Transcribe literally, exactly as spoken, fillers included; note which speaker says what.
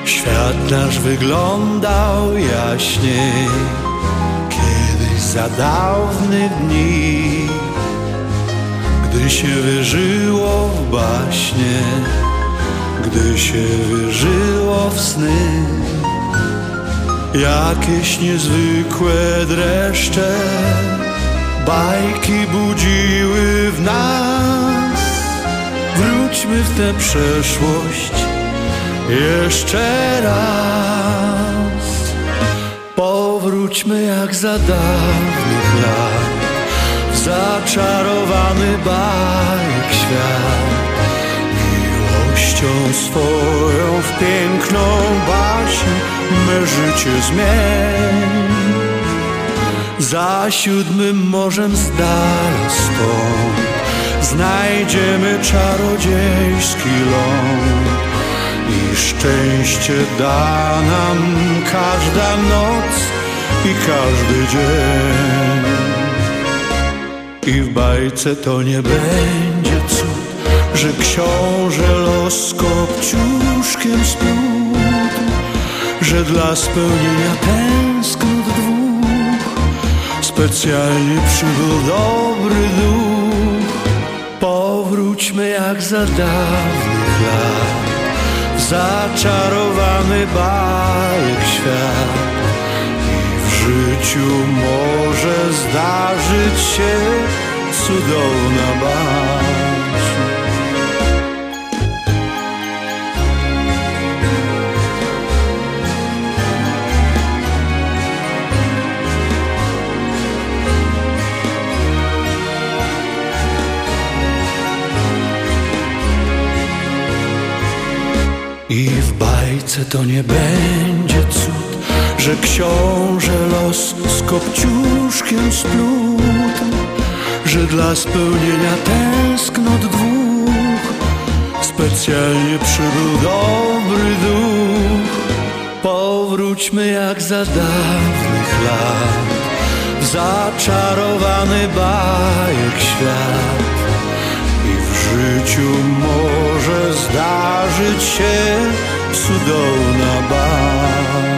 Speaker 1: Świat nasz wyglądał jaśniej kiedyś za dawnych dni, gdy się wierzyło w baśnie, gdy się wierzyło w sny. Jakieś niezwykłe dreszcze bajki budziły w nas. Wróćmy w tę przeszłość jeszcze raz. Powróćmy jak za dawnych lat w zaczarowany bajek świat. Miłością swoją w piękną baśń me życie zmień. Za siódmym morzem z dala stąd znajdziemy czarodziejski ląd i szczęście da nam każda noc i każdy dzień. I w bajce to nie będzie cud, że książę los kopciuszkiem splótł, że dla spełnienia tęsknot dwóch specjalnie przybył dobry duch. Powróćmy jak za dawnych lat w zaczarowany bajek świat. I w życiu może zdarzyć się cudowna baśń. I w bajce to nie będzie cud, że książę los z kopciuszkiem splótł, że dla spełnienia tęsknot dwóch specjalnie przybył dobry duch. Powróćmy jak za dawnych lat w zaczarowany bajek świat. W życiu może zdarzyć się cudowna baśń.